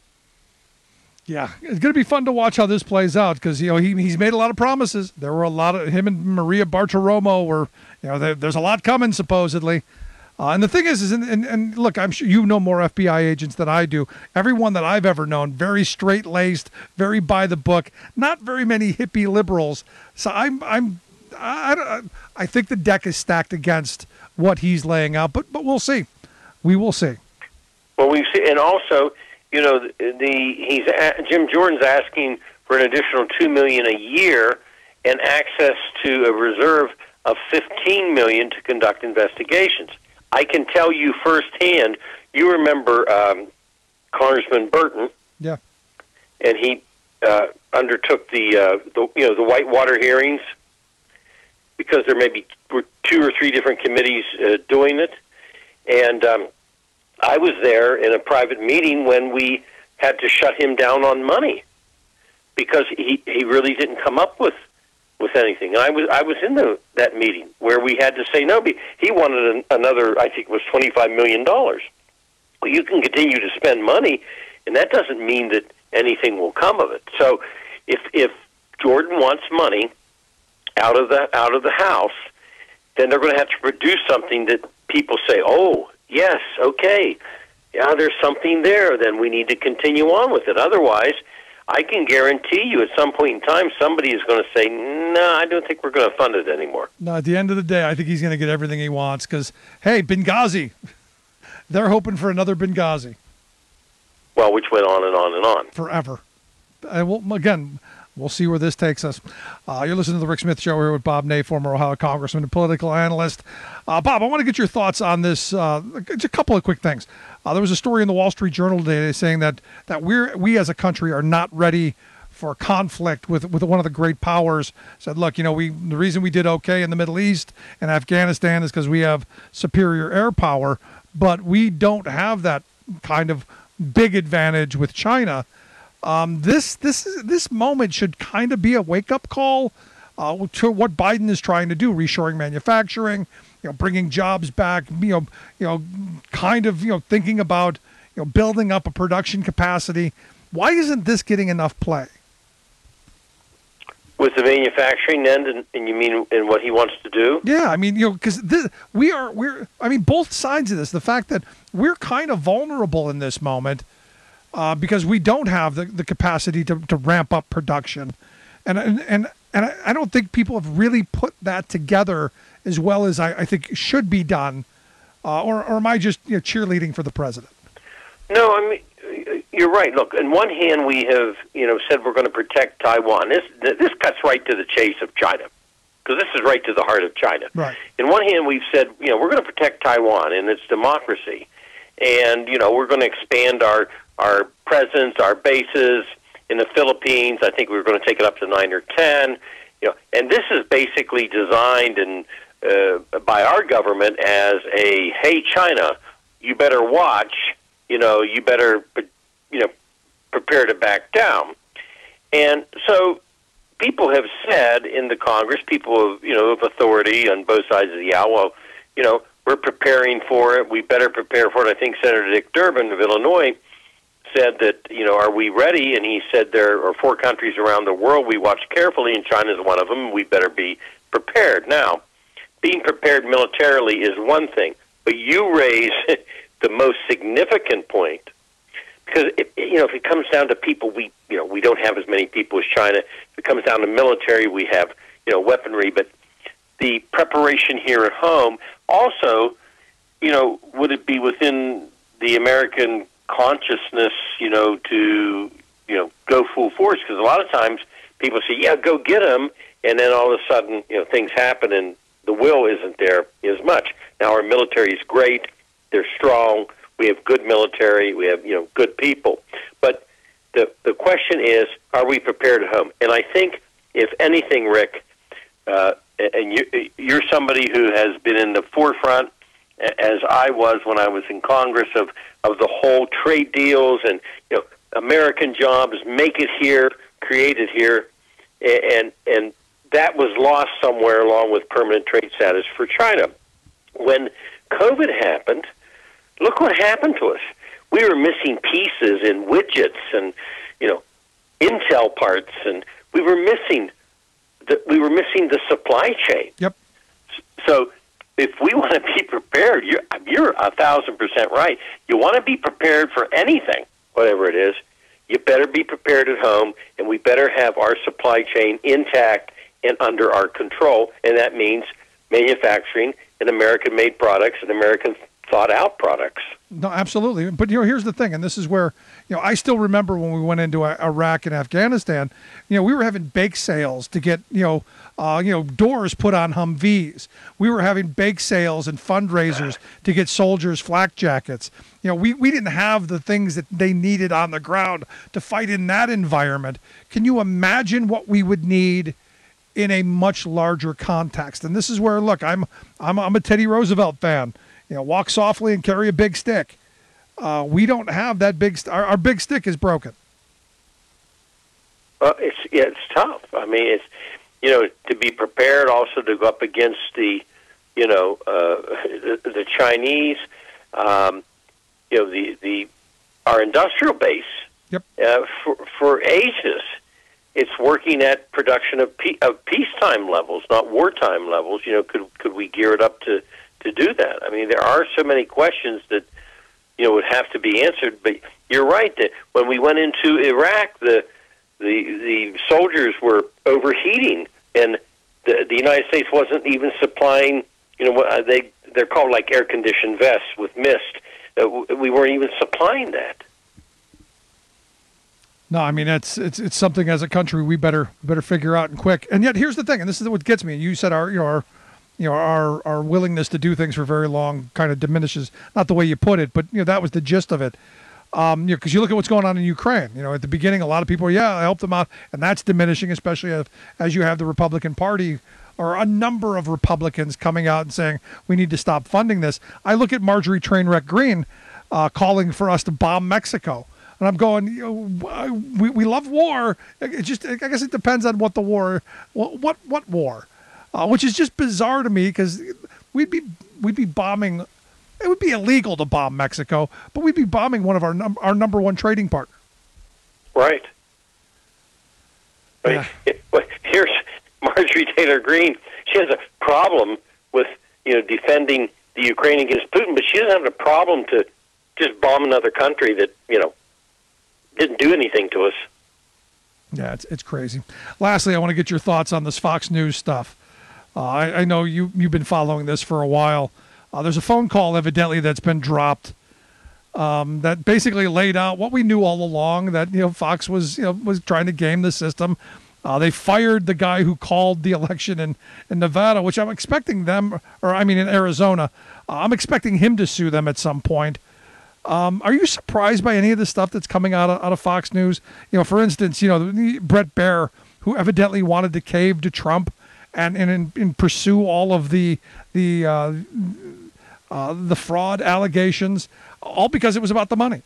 Yeah, it's going to be fun to watch how this plays out because, you know, he he's made a lot of promises. There were a lot of him and Maria Bartiromo were, you know, there, there's a lot coming supposedly. Uh, and the thing is, is and, and, and look, I'm sure you know more F B I agents than I do. Everyone that I've ever known, very straight-laced, very by the book, not very many hippie liberals. So I'm I'm I, I, I think the deck is stacked against what he's laying out, but but we'll see. We will see. Well, we see, and also, you know, the, the he's Jim Jordan's asking for an additional two million a year and access to a reserve of fifteen million to conduct investigations. I can tell you firsthand. You remember um, Congressman Burton? Yeah. And he uh, undertook the, uh, the you know the Whitewater hearings. because there may be two or three different committees uh, doing it. And um, I was there in a private meeting when we had to shut him down on money because he, he really didn't come up with, with anything. And I was I was in the, that meeting where we had to say no. He wanted an, another, I think it was twenty-five million dollars. Well, you can continue to spend money, and that doesn't mean that anything will come of it. So if if Jordan wants money out of the out of the House, then they're going to have to produce something that people say, oh, yes, okay, yeah, there's something there, then we need to continue on with it. Otherwise, I can guarantee you at some point in time, somebody is going to say, no, I don't think we're going to fund it anymore. No, at the end of the day, I think he's going to get everything he wants because, hey, Benghazi, they're hoping for another Benghazi. Well, which went on and on and on. Forever. I will, again, we'll see where this takes us. Uh, you're listening to The Rick Smith Show here with Bob Ney, former Ohio congressman and political analyst. Uh, Bob, I want to get your thoughts on this. Uh, just a couple of quick things. Uh, there was a story in the Wall Street Journal today saying that that we're we as a country are not ready for conflict with, with one of the great powers. Said, look, you know, we the reason we did okay in the Middle East and Afghanistan is because we have superior air power, but we don't have that kind of big advantage with China. Um, this this this moment should kind of be a wake up call uh, to what Biden is trying to do: reshoring manufacturing, you know, bringing jobs back, you know, you know, kind of you know thinking about you know building up a production capacity. Why isn't this getting enough play? With the manufacturing end, and, and you mean in what he wants to do? Yeah, I mean, you know, because we are we're I mean, both sides of this. The fact that we're kind of vulnerable in this moment. Uh, because we don't have the, the capacity to, to ramp up production. And and and, and I, I don't think people have really put that together as well as I, I think should be done. Uh, or, or am I just you know, cheerleading for the president? No, I mean, you're right. Look, on one hand, we have you know said we're going to protect Taiwan. This this cuts right to the chase of China, because this is right to the heart of China. Right. On one hand, we've said you know we're going to protect Taiwan and its democracy, and you know we're going to expand our our presence, our bases in the Philippines. I think we were going to take it up to nine or ten. You know, and this is basically designed and uh, by our government as a, hey, China, you better watch. You know, you better, you know, prepare to back down. And so people have said in the Congress, people of you know of authority on both sides of the aisle, well, you know, we're preparing for it. We better prepare for it. I think Senator Dick Durbin of Illinois said that, you know, are we ready? And he said there are four countries around the world we watch carefully, and China is one of them. We better be prepared. Now, being prepared militarily is one thing, but you raise the most significant point, because, it, you know, if it comes down to people, we, you know, we don't have as many people as China. If it comes down to military, we have, you know, weaponry, but the preparation here at home also, you know, would it be within the American consciousness, you know, to, you know, go full force? Because a lot of times people say, yeah, go get them, and then all of a sudden, you know, things happen and the will isn't there as much. Now, our military is great. They're strong. We have good military. We have, you know, good people. But the the question is, are we prepared at home? And I think, if anything, Rick, uh, and you, you're somebody who has been in the forefront, as I was when I was in Congress, of, of the whole trade deals and, you know, American jobs, make it here, create it here, and and that was lost somewhere along with permanent trade status for China. When COVID happened, look what happened to us. We were missing pieces in widgets and, you know, Intel parts, and we were missing the, we were missing the supply chain. Yep. So if we want to be prepared, you're, you're a thousand percent right. You want to be prepared for anything, whatever it is, you better be prepared at home, and we better have our supply chain intact and under our control, and that means manufacturing and American-made products and American thought-out products. No, absolutely. But, you know, here's the thing, and this is where, you know, I still remember when we went into Iraq and Afghanistan, you know, we were having bake sales to get, you know, uh, you know, doors put on Humvees. We were having bake sales and fundraisers to get soldiers flak jackets. You know, we, we didn't have the things that they needed on the ground to fight in that environment. Can you imagine what we would need in a much larger context. And this is where, look, I'm I'm I'm a Teddy Roosevelt fan. You know, walk softly and carry a big stick. Uh, we don't have that big. St- our, our big stick is broken. Well, it's yeah, it's tough. I mean, it's you know to be prepared also to go up against the you know uh, the, the Chinese. Um, you know the the our industrial base. Yep. Uh, for for ages, it's working at production of pe- of peacetime levels, not wartime levels. You know, could could we gear it up to, to do that? I mean, there are so many questions that you know would have to be answered. But you're right that when we went into Iraq, the the the soldiers were overheating, and the the United States wasn't even supplying. You know, what they they're called like air conditioned vests with mist. Uh, we weren't even supplying that. No, I mean it's it's it's something as a country we better better figure out and quick. And yet here's the thing, and this is what gets me. You said our you know our you know our our willingness to do things for very long kind of diminishes. Not the way you put it, but you know that was the gist of it. Um, you know, because you look at what's going on in Ukraine. You know, at the beginning, a lot of people, were, yeah, I helped them out, and that's diminishing, especially as, as you have the Republican Party or a number of Republicans coming out and saying we need to stop funding this. I look at Marjorie Trainwreck Green uh, calling for us to bomb Mexico. And I'm going, you know, we we love war. It just, I guess it depends on what the war, what what, what war, uh, which is just bizarre to me because we'd be we'd be bombing. It would be illegal to bomb Mexico, but we'd be bombing one of our num- our number one trading partner. Right. Yeah. Here's Marjorie Taylor Greene. She has a problem with you know defending the Ukraine against Putin, but she doesn't have a problem to just bomb another country that you know. didn't do anything to us. Yeah, it's it's crazy. Lastly, I want to get your thoughts on this Fox News stuff. Uh, I, I know you, you've been following this for a while. Uh, there's a phone call, evidently, that's been dropped um, that basically laid out what we knew all along, that you know Fox was you know was trying to game the system. Uh, they fired the guy who called the election in, in Nevada, which I'm expecting them, or I mean in Arizona. Uh, I'm expecting him to sue them at some point. Um, are you surprised by any of the stuff that's coming out of, out of Fox News? You know, for instance, you know, Brett Baer, who evidently wanted to cave to Trump and and, and pursue all of the the uh, uh, the fraud allegations, all because it was about the money.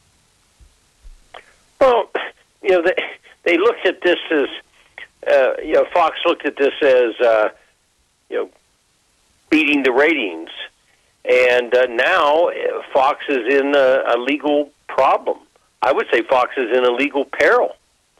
Well, you know, they they looked at this as uh, you know, Fox looked at this as uh, you know, beating the ratings. And uh, now uh, Fox is in a, a legal problem. I would say Fox is in a legal peril.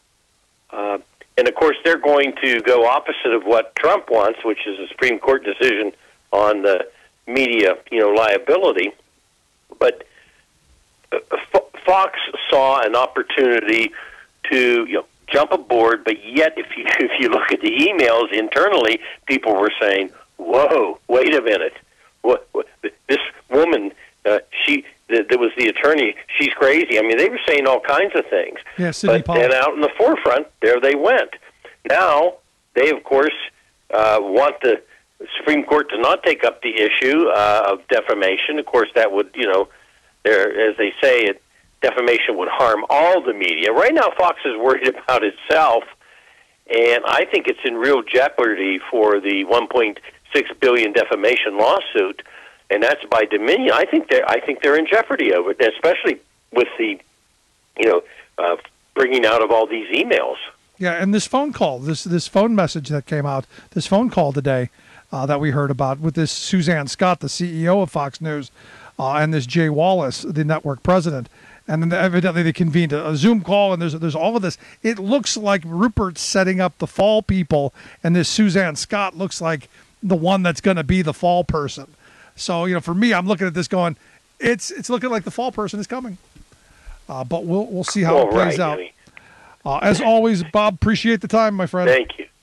Uh, and, of course, they're going to go opposite of what Trump wants, which is a Supreme Court decision on the media, you know, liability. But uh, F- Fox saw an opportunity to, you know, jump aboard. But yet, if you if you look at the emails internally, people were saying, "Whoa, wait a minute." What, what this woman, uh, she that, that was the attorney. She's crazy. I mean, they were saying all kinds of things. Yeah, Sidney but then out in the forefront, there they went. Now they, of course, uh, want the Supreme Court to not take up the issue uh, of defamation. Of course, that would, you know, there, as they say, it, defamation would harm all the media. Right now, Fox is worried about itself, and I think it's in real jeopardy for the one point six billion defamation lawsuit, and that's by Dominion. I think they're I think they're in jeopardy over it, especially with the, you know, uh, bringing out of all these emails. Yeah, and this phone call, this this phone message that came out, this phone call today uh, that we heard about with this Suzanne Scott, the C E O of Fox News, uh, and this Jay Wallace, the network president. And then evidently they convened a, a Zoom call, and there's there's all of this. It looks like Rupert's setting up the fall people, and this Suzanne Scott looks like the one that's going to be the fall person. So, you know, for me, I'm looking at this going, it's it's looking like the fall person is coming. Uh, but we'll we'll see how All it plays right, out. Jimmy. Uh, as always, Bob, appreciate the time, my friend. Thank you.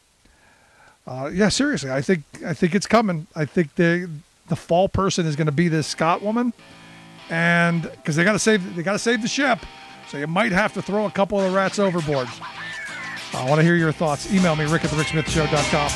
Uh, yeah, seriously, I think I think it's coming. I think the the fall person is going to be this Scott woman, and because they got to save they got to save the ship, so you might have to throw a couple of the rats overboard. I want to hear your thoughts. Email me, Rick at the Rick Smith Show dot com.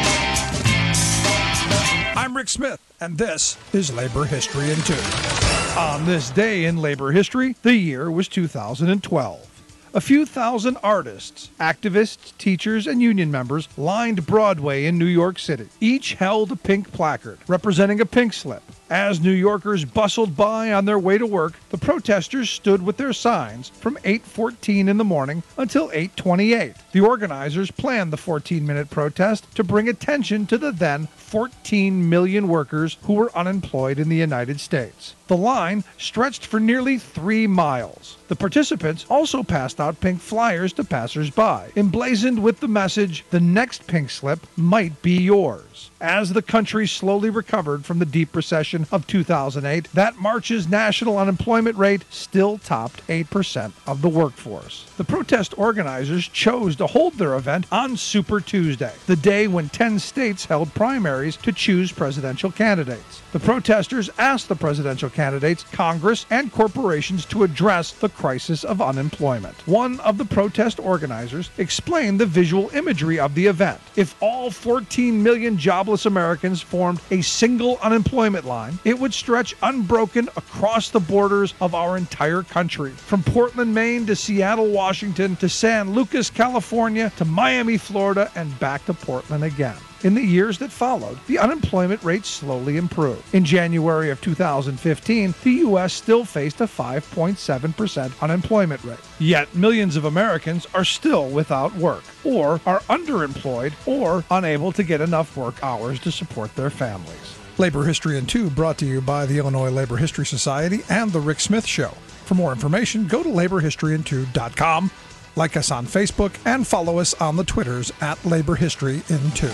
I'm Rick Smith, and this is Labor History in Two. On this day in labor history, the year was two thousand twelve. A few thousand artists, activists, teachers, and union members lined Broadway in New York City. Each held a pink placard representing a pink slip. As New Yorkers bustled by on their way to work, the protesters stood with their signs from eight fourteen in the morning until eight twenty-eight. The organizers planned the fourteen-minute protest to bring attention to the then fourteen million workers who were unemployed in the United States. The line stretched for nearly three miles. The participants also passed out pink flyers to passers-by, emblazoned with the message, "The next pink slip might be yours." As the country slowly recovered from the deep recession of two thousand eight, that March's national unemployment rate still topped eight percent of the workforce. The protest organizers chose to hold their event on Super Tuesday, the day when ten states held primaries to choose presidential candidates. The protesters asked the presidential candidates, Congress, and corporations to address the crisis of unemployment. One of the protest organizers explained the visual imagery of the event. If all fourteen million jobless Americans formed a single unemployment line, it would stretch unbroken across the borders of our entire country, from Portland, Maine to Seattle, Washington to San Lucas, California to Miami, Florida, and back to Portland again. In the years that followed, the unemployment rate slowly improved. In January of two thousand fifteen, the U S still faced a five point seven percent unemployment rate. Yet millions of Americans are still without work, or are underemployed, or unable to get enough work hours to support their families. Labor History in Two brought to you by the Illinois Labor History Society and The Rick Smith Show. For more information, go to labor history in two dot com. Like us on Facebook and follow us on the Twitters at Labor History in Two.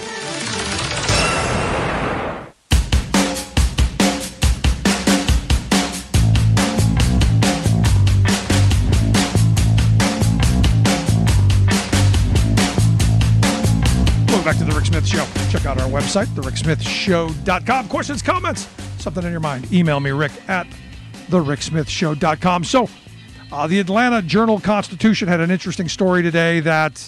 Welcome back to The Rick Smith Show. Check out our website, the rick smith show dot com. Questions, comments, something in your mind, email me, Rick, at the rick smith show dot com. So, Uh, the Atlanta Journal-Constitution had an interesting story today that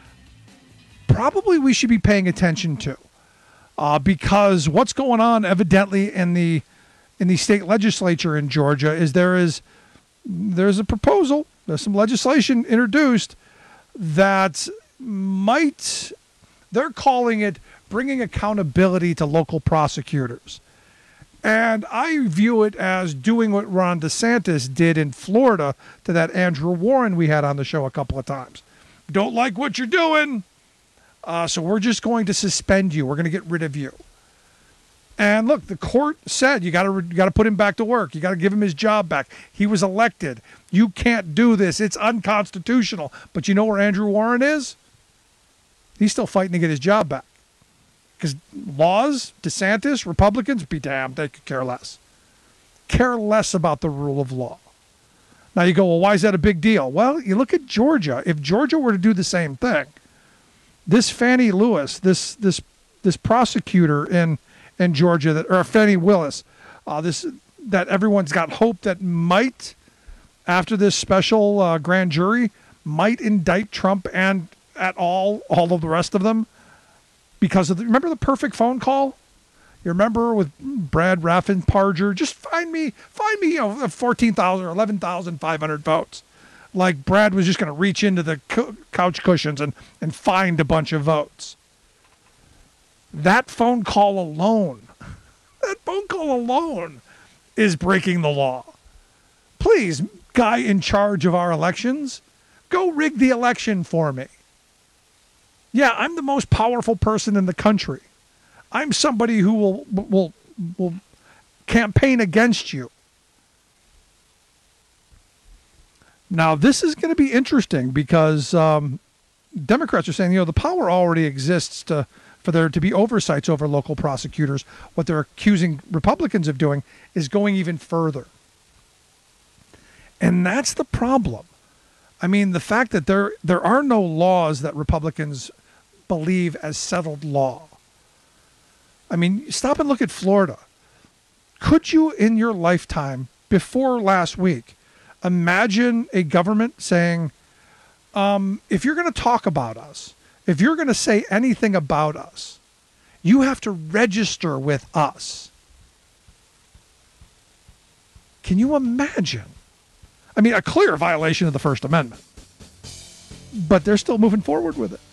probably we should be paying attention to uh, because what's going on evidently in the in the state legislature in Georgia is there is there's a proposal, there's some legislation introduced that might, they're calling it bringing accountability to local prosecutors. And I view it as doing what Ron DeSantis did in Florida to that Andrew Warren we had on the show a couple of times. Don't like what you're doing, uh, so we're just going to suspend you. We're going to get rid of you. And look, the court said you got to you got to put him back to work. You got to give him his job back. He was elected. You can't do this. It's unconstitutional. But you know where Andrew Warren is? He's still fighting to get his job back. Because laws, DeSantis, Republicans, be damned, they could care less. Care less about the rule of law. Now you go, well, why is that a big deal? Well, you look at Georgia. If Georgia were to do the same thing, this Fannie Lewis, this this this prosecutor in in Georgia, that or Fannie Willis, uh, this that everyone's got hope that might, after this special uh, grand jury, might indict Trump and at all all of the rest of them. Because of the, remember the perfect phone call? You remember with Brad Raffensperger? Just find me, find me, you know, fourteen thousand or eleven thousand five hundred votes. Like Brad was just going to reach into the co- couch cushions and, and find a bunch of votes. That phone call alone, that phone call alone is breaking the law. Please, guy in charge of our elections, go rig the election for me. Yeah, I'm the most powerful person in the country. I'm somebody who will will will campaign against you. Now, this is going to be interesting because um, Democrats are saying, you know, the power already exists to, for there to be oversights over local prosecutors. What they're accusing Republicans of doing is going even further. And that's the problem. I mean, the fact that there there are no laws that Republicans believe as settled law. I mean, stop and look at Florida. Could you, in your lifetime, before last week, imagine a government saying, um, if you're going to talk about us, if you're going to say anything about us, you have to register with us. Can you imagine? I mean, a clear violation of the First Amendment. But they're still moving forward with it.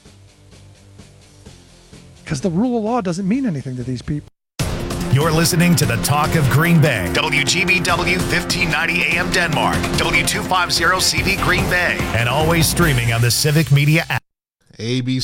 Because the rule of law doesn't mean anything to these people. You're listening to the Talk of Green Bay. W G B W fifteen ninety A M Denmark. W two fifty C V Green Bay. And always streaming on the Civic Media app. A B C